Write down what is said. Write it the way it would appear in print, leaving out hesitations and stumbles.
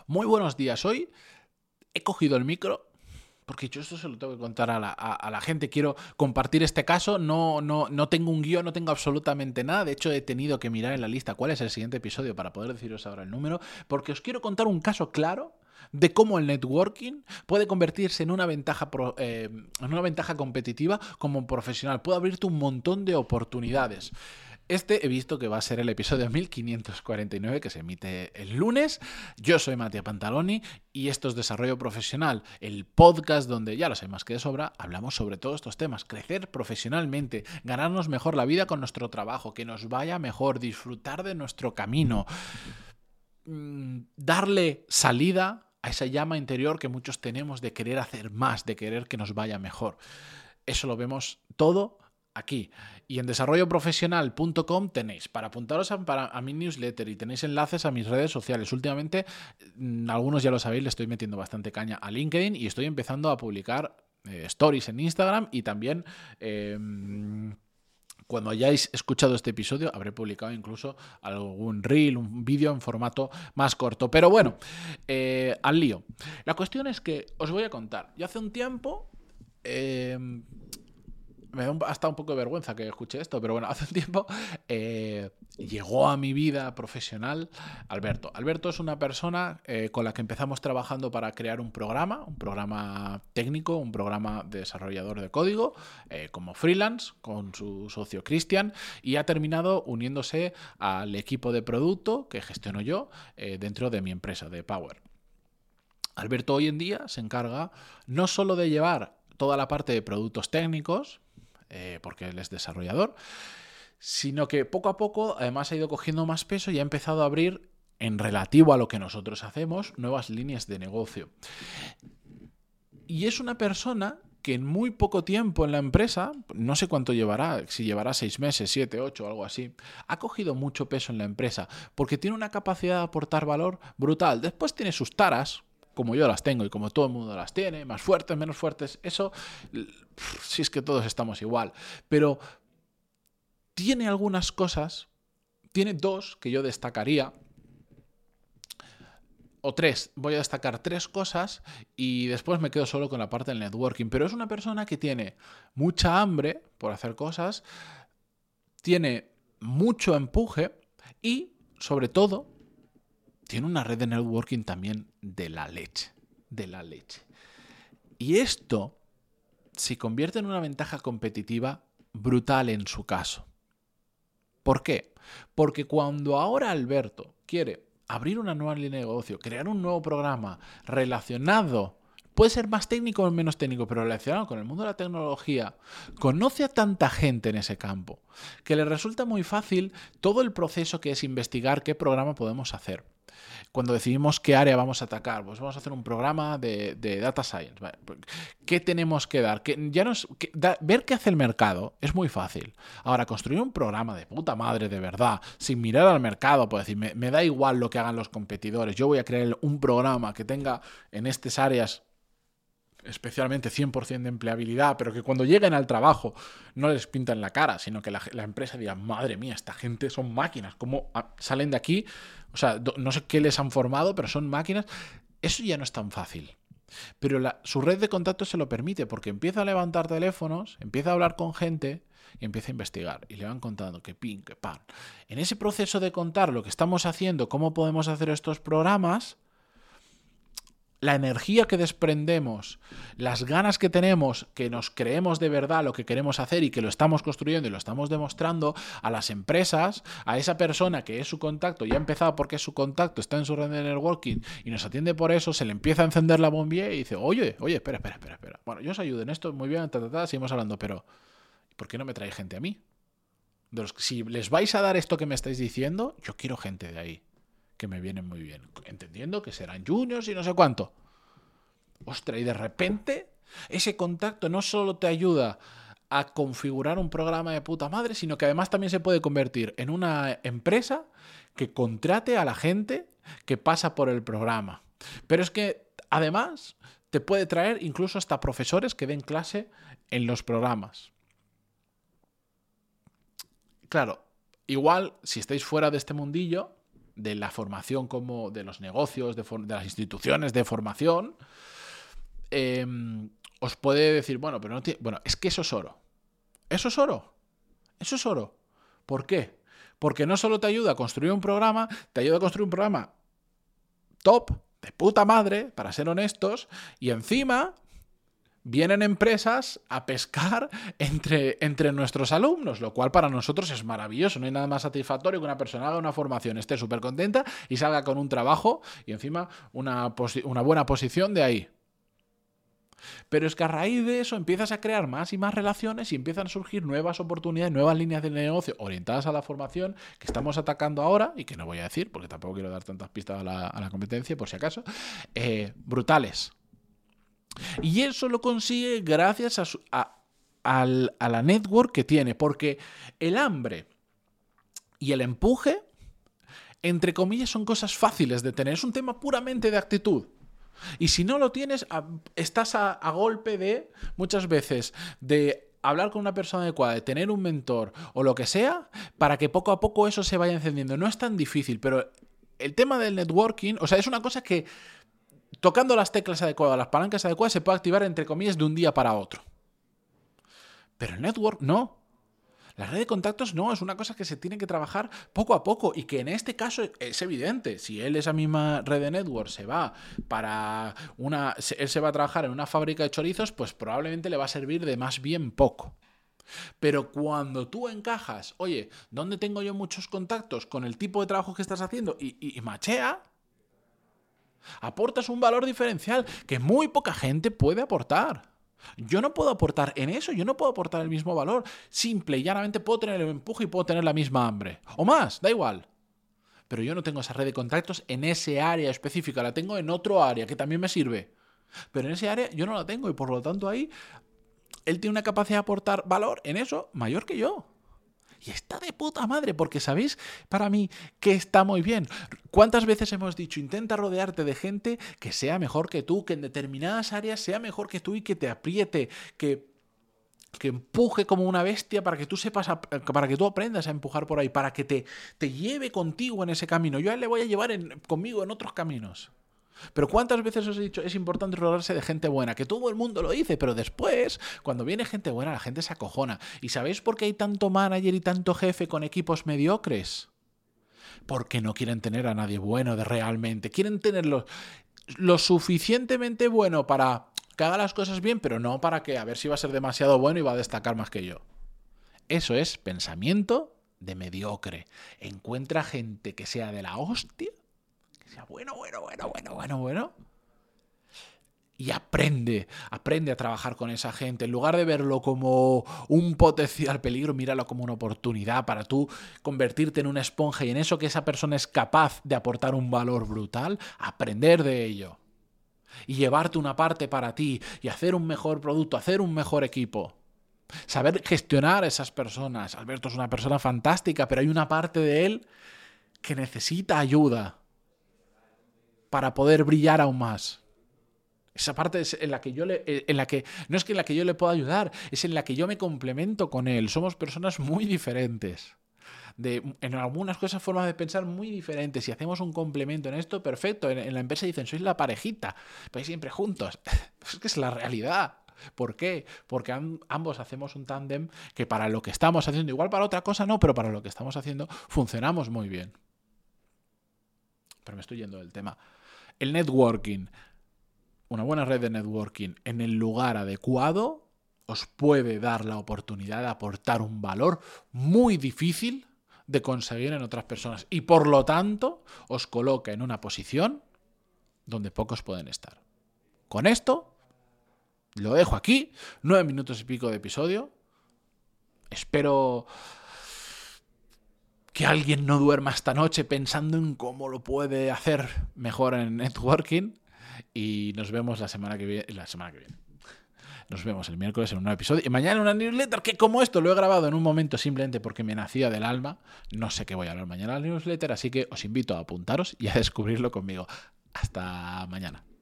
Muy buenos días. Hoy he cogido el micro porque yo esto se lo tengo que contar a la gente. Quiero compartir este caso. No tengo un guión, no tengo absolutamente nada. De hecho, he tenido que mirar en la lista cuál es el siguiente episodio para poder deciros ahora el número, porque os quiero contar un caso claro de cómo el networking puede convertirse en una ventaja, en una ventaja competitiva como profesional. Puede abrirte un montón de oportunidades. He visto que va a ser el episodio 1549 que se emite el lunes. Yo soy Matías Pantaloni y esto es Desarrollo Profesional, el podcast donde, ya lo sé más que de sobra, hablamos sobre todos estos temas. Crecer profesionalmente, ganarnos mejor la vida con nuestro trabajo, que nos vaya mejor, disfrutar de nuestro camino, darle salida a esa llama interior que muchos tenemos de querer hacer más, de querer que nos vaya mejor. Eso lo vemos todo aquí. Y en desarrolloprofesional.com tenéis para apuntaros a mi newsletter y tenéis enlaces a mis redes sociales. Últimamente, algunos ya lo sabéis, le estoy metiendo bastante caña a LinkedIn y estoy empezando a publicar stories en Instagram y también... cuando hayáis escuchado este episodio, habré publicado incluso algún reel, un vídeo en formato más corto. Pero bueno, al lío. La cuestión es que os voy a contar. Yo hace un tiempo... me da hasta un poco de vergüenza que escuche esto, pero bueno, hace un tiempo llegó a mi vida profesional Alberto. Alberto es una persona con la que empezamos trabajando para crear un programa técnico, un programa de desarrollador de código, como freelance, con su socio Cristian, y ha terminado uniéndose al equipo de producto que gestiono yo dentro de mi empresa, de Power. Alberto hoy en día se encarga no solo de llevar toda la parte de productos técnicos, porque él es desarrollador, sino que poco a poco además ha ido cogiendo más peso y ha empezado a abrir, en relativo a lo que nosotros hacemos, nuevas líneas de negocio. Y es una persona que en muy poco tiempo en la empresa, no sé cuánto llevará, si llevará 6 meses, 7, 8 o algo así, ha cogido mucho peso en la empresa, porque tiene una capacidad de aportar valor brutal. Después tiene sus taras, como yo las tengo y como todo el mundo las tiene, más fuertes, menos fuertes, eso, si es que todos estamos igual. Pero tiene algunas cosas, tiene dos que yo destacaría, o tres, voy a destacar 3 cosas y después me quedo solo con la parte del networking. Pero es una persona que tiene mucha hambre por hacer cosas, tiene mucho empuje y, sobre todo, tiene una red de networking también de la leche. De la leche. Y esto se convierte en una ventaja competitiva brutal en su caso. ¿Por qué? Porque cuando ahora Alberto quiere abrir una nueva línea de negocio, crear un nuevo programa relacionado, puede ser más técnico o menos técnico, pero relacionado con el mundo de la tecnología, conoce a tanta gente en ese campo que le resulta muy fácil todo el proceso que es investigar qué programa podemos hacer. Cuando decidimos qué área vamos a atacar, pues vamos a hacer un programa de data science. ¿Qué tenemos que dar? Ver qué hace el mercado es muy fácil. Ahora, construir un programa de puta madre de verdad, sin mirar al mercado, pues decir, me da igual lo que hagan los competidores, yo voy a crear un programa que tenga en estas áreas especialmente 100% de empleabilidad, pero que cuando lleguen al trabajo no les pintan la cara, sino que la empresa diga, madre mía, esta gente son máquinas, ¿cómo salen de aquí? O sea, no sé qué les han formado, pero son máquinas. Eso ya no es tan fácil. Pero su red de contactos se lo permite, porque empieza a levantar teléfonos, empieza a hablar con gente y empieza a investigar. Y le van contando que pin, que pan. En ese proceso de contar lo que estamos haciendo, cómo podemos hacer estos programas, la energía que desprendemos, las ganas que tenemos, que nos creemos de verdad lo que queremos hacer y que lo estamos construyendo y lo estamos demostrando a las empresas, a esa persona que es su contacto, ya ha empezado porque es su contacto, está en su red de networking y nos atiende por eso, se le empieza a encender la bombilla y dice, oye, espera. Bueno, yo os ayudo en esto, muy bien, seguimos hablando, pero ¿por qué no me trae gente a mí? Si les vais a dar esto que me estáis diciendo, yo quiero gente de ahí, que me vienen muy bien, entendiendo que serán juniors y no sé cuánto. Ostras, y de repente ese contacto no solo te ayuda a configurar un programa de puta madre, sino que además también se puede convertir en una empresa que contrate a la gente que pasa por el programa. Pero es que además te puede traer incluso hasta profesores que den clase en los programas. Claro, igual si estáis fuera de este mundillo, de la formación como de los negocios, de las instituciones de formación, os puede decir, bueno, pero no tiene... Bueno, es que eso es oro. Eso es oro. Eso es oro. ¿Por qué? Porque no solo te ayuda a construir un programa, te ayuda a construir un programa top, de puta madre, para ser honestos, y encima vienen empresas a pescar entre nuestros alumnos, lo cual para nosotros es maravilloso. No hay nada más satisfactorio que una persona haga una formación, esté súper contenta y salga con un trabajo y encima una buena posición de ahí. Pero es que a raíz de eso empiezas a crear más y más relaciones y empiezan a surgir nuevas oportunidades, nuevas líneas de negocio orientadas a la formación que estamos atacando ahora y que no voy a decir porque tampoco quiero dar tantas pistas a la competencia por si acaso, brutales. Y eso lo consigue gracias a la network que tiene, porque el hambre y el empuje, entre comillas, son cosas fáciles de tener. Es un tema puramente de actitud. Y si no lo tienes, estás a golpe de, muchas veces, de hablar con una persona adecuada, de tener un mentor o lo que sea, para que poco a poco eso se vaya encendiendo. No es tan difícil, pero el tema del networking, o sea, es una cosa que tocando las teclas adecuadas, las palancas adecuadas, se puede activar, entre comillas, de un día para otro. Pero el network no. La red de contactos no, es una cosa que se tiene que trabajar poco a poco y que en este caso es evidente. Si él, esa misma red de network, él se va a trabajar en una fábrica de chorizos, pues probablemente le va a servir de más bien poco. Pero cuando tú encajas, oye, ¿dónde tengo yo muchos contactos con el tipo de trabajo que estás haciendo? Y machea, aportas un valor diferencial que muy poca gente puede aportar. Yo no puedo aportar en eso, yo no puedo aportar el mismo valor. Simple y llanamente puedo tener el empuje y puedo tener la misma hambre. O más, da igual. Pero yo no tengo esa red de contactos en ese área específica, la tengo en otro área que también me sirve. Pero en ese área yo no la tengo y por lo tanto ahí él tiene una capacidad de aportar valor en eso mayor que yo. Y está de puta madre, porque ¿sabéis para mí que está muy bien? ¿Cuántas veces hemos dicho, intenta rodearte de gente que sea mejor que tú, que en determinadas áreas sea mejor que tú y que te apriete, que empuje como una bestia para que tú sepas, para que tú aprendas a empujar por ahí, para que te lleve contigo en ese camino? Yo a él le voy a llevar conmigo en otros caminos. Pero ¿cuántas veces os he dicho es importante rodearse de gente buena? Que todo el mundo lo dice, pero después, cuando viene gente buena, la gente se acojona. ¿Y sabéis por qué hay tanto manager y tanto jefe con equipos mediocres? Porque no quieren tener a nadie bueno de realmente. Quieren tenerlo lo suficientemente bueno para que haga las cosas bien, pero no para que a ver si va a ser demasiado bueno y va a destacar más que yo. Eso es pensamiento de mediocre. Encuentra gente que sea de la hostia, bueno, y aprende a trabajar con esa gente. En lugar de verlo como un potencial peligro, míralo como una oportunidad para tú convertirte en una esponja y en eso que esa persona es capaz de aportar un valor brutal, aprender de ello y llevarte una parte para ti y hacer un mejor producto, hacer un mejor equipo. Saber gestionar a esas personas. Alberto es una persona fantástica, pero hay una parte de él que necesita ayuda para poder brillar aún más. Esa parte es en la que no es que en la que yo le pueda ayudar, es en la que yo me complemento con él. Somos personas muy diferentes. En algunas cosas, formas de pensar muy diferentes. Si hacemos un complemento en esto, perfecto. En la empresa dicen, sois la parejita, vais siempre juntos. Es que es la realidad. ¿Por qué? Porque ambos hacemos un tándem que para lo que estamos haciendo, igual para otra cosa no, pero para lo que estamos haciendo funcionamos muy bien. Pero me estoy yendo del tema. El networking, una buena red de networking en el lugar adecuado os puede dar la oportunidad de aportar un valor muy difícil de conseguir en otras personas y por lo tanto os coloca en una posición donde pocos pueden estar. Con esto lo dejo aquí, 9 minutos y pico de episodio. Espero que alguien no duerma esta noche pensando en cómo lo puede hacer mejor en networking. Y nos vemos la semana que viene. Nos vemos el miércoles en un nuevo episodio. Y mañana en una newsletter que, como esto, lo he grabado en un momento simplemente porque me nacía del alma. No sé qué voy a hablar mañana en la newsletter, así que os invito a apuntaros y a descubrirlo conmigo. Hasta mañana.